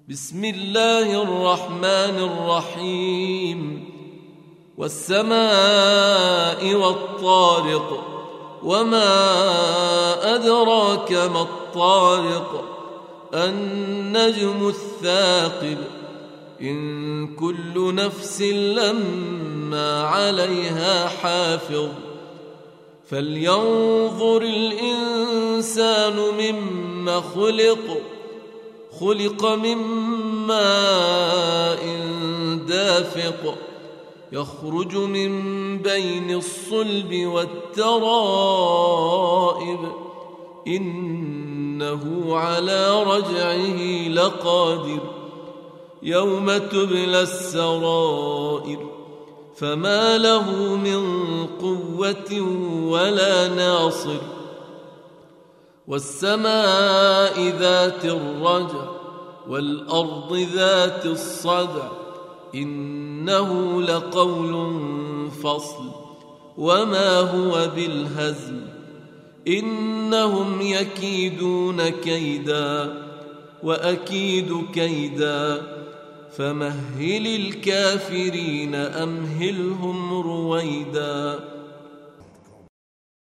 بسم الله الرحمن الرحيم والسماء والطارق وما أدراك ما الطارق النجم الثاقب إن كل نفس لما عليها حافظ فلينظر الإنسان مما خلق من ماء دافق يخرج من بين الصلب والترائب إنه على رجعه لقادر يوم تبلى السرائر فما له من قوة ولا ناصر والسماء ذات الرجع والأرض ذات الصدع إنه لقول فصل وما هو بالهزل إنهم يكيدون كيدا وأكيد كيدا فمهل الكافرين أمهلهم رويدا